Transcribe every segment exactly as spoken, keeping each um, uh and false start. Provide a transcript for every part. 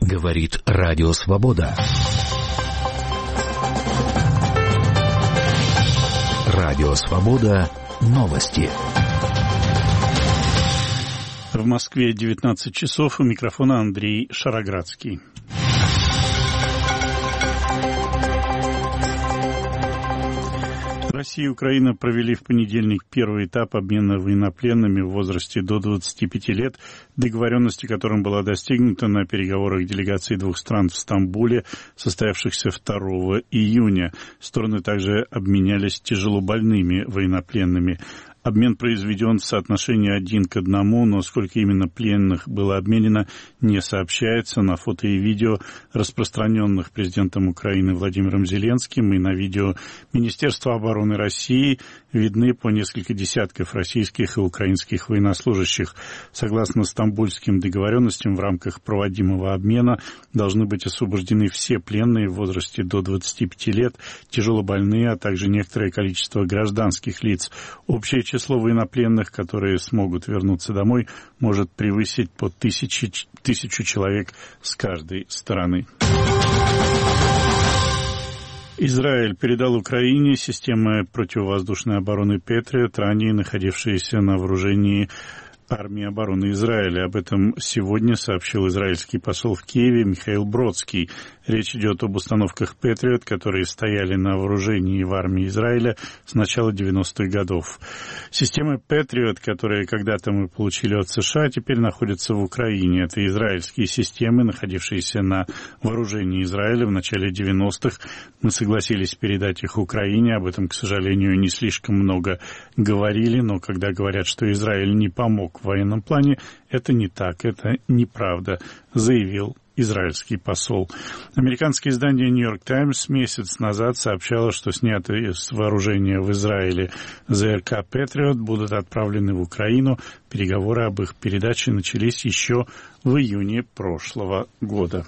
Говорит Радио Свобода. Радио Свобода. Новости. В Москве девятнадцать часов. У микрофона Андрей Шароградский. Россия и Украина провели в понедельник первый этап обмена военнопленными в возрасте до двадцати пяти лет, договоренность о котором была достигнута на переговорах делегаций двух стран в Стамбуле, состоявшихся второго июня. Стороны также обменялись тяжелобольными военнопленными. Обмен произведен в соотношении один к одному, но сколько именно пленных было обменено, не сообщается. На фото и видео, распространенных президентом Украины Владимиром Зеленским, и на видео Министерства обороны России, видны по несколько десятков российских и украинских военнослужащих. Согласно стамбульским договоренностям, в рамках проводимого обмена должны быть освобождены все пленные в возрасте до двадцати пяти лет, тяжелобольные, а также некоторое количество гражданских лиц. Общее число военнопленных, которые смогут вернуться домой, может превысить по тысячи, тысячу человек с каждой стороны. Израиль передал Украине системы противовоздушной обороны «Патриот», ранее находившиеся на вооружении армии обороны Израиля. Об этом сегодня сообщил израильский посол в Киеве Михаил Бродский. Речь идет об установках «Патриот», которые стояли на вооружении в армии Израиля с начала девяностых годов. Системы «Патриот», которые когда-то мы получили от США, теперь находятся в Украине. Это израильские системы, находившиеся на вооружении Израиля в начале девяностых. Мы согласились передать их Украине. Об этом, к сожалению, не слишком много говорили, но когда говорят, что Израиль не помог в военном плане, это не так, это неправда, заявил израильский посол. Американское издание «Нью-Йорк Таймс» месяц назад сообщало, что снятые с вооружения в Израиле ЗРК «Патриот» будут отправлены в Украину. Переговоры об их передаче начались еще в июне прошлого года.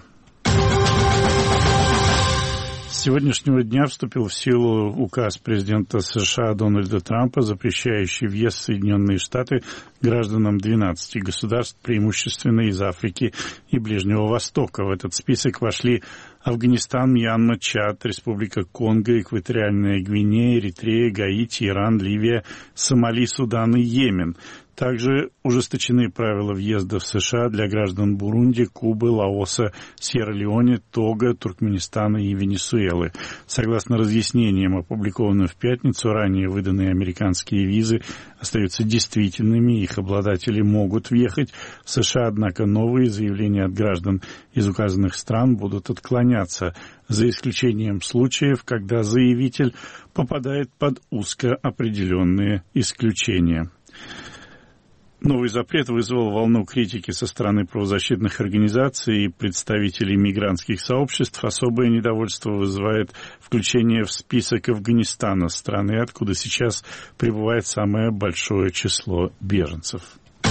С сегодняшнего дня вступил в силу указ президента США Дональда Трампа, запрещающий въезд в Соединенные Штаты гражданам двенадцати государств, преимущественно из Африки и Ближнего Востока. В этот список вошли Афганистан, Мьянма, Чад, Республика Конго, Экваториальная Гвинея, Эритрея, Гаити, Иран, Ливия, Сомали, Судан и Йемен. Также ужесточены правила въезда в США для граждан Бурунди, Кубы, Лаоса, Сьерра-Леоне, Того, Туркменистана и Венесуэлы. Согласно разъяснениям, опубликованным в пятницу, ранее выданные американские визы остаются действительными, их обладатели могут въехать в США, однако новые заявления от граждан из указанных стран будут отклоняться, за исключением случаев, когда заявитель попадает под узко определенные исключения. Новый запрет вызвал волну критики со стороны правозащитных организаций и представителей мигрантских сообществ. Особое недовольство вызывает включение в список Афганистана, страны, откуда сейчас прибывает самое большое число беженцев.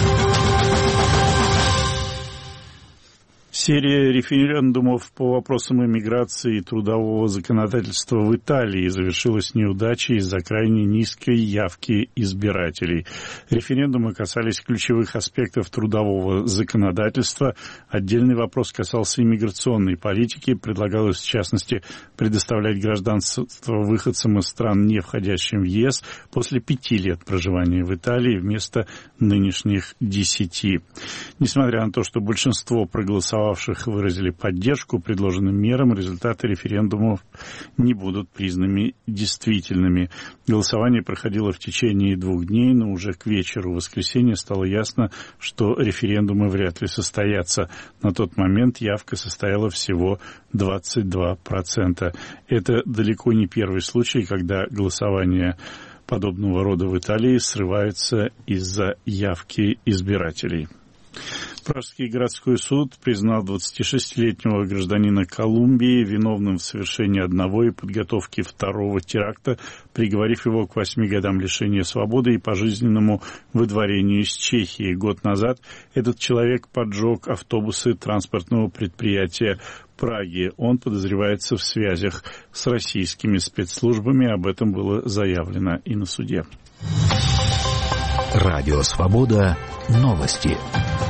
Серия референдумов по вопросам иммиграции и трудового законодательства в Италии завершилась неудачей из-за крайне низкой явки избирателей. Референдумы касались ключевых аспектов трудового законодательства. Отдельный вопрос касался иммиграционной политики. Предлагалось, в частности, предоставлять гражданство выходцам из стран, не входящим в ЕС, после пяти лет проживания в Италии вместо нынешних десяти. Несмотря на то, что большинство проголосовало выразили поддержку предложенным мерам, результаты референдумов не будут признаны действительными. Голосование проходило в течение двух дней, но уже к вечеру воскресенья стало ясно, что референдумы вряд ли состоятся. На тот момент явка составила всего двадцать два процента. Это далеко не первый случай, когда голосование подобного рода в Италии срывается из-за явки избирателей. Пражский городской суд признал двадцатишестилетнего гражданина Колумбии виновным в совершении одного и подготовке второго теракта, приговорив его к восьми годам лишения свободы и пожизненному выдворению из Чехии. Год назад этот человек поджег автобусы транспортного предприятия Праги. Он подозревается в связях с российскими спецслужбами. Об этом было заявлено и на суде. Радио «Свобода». Новости.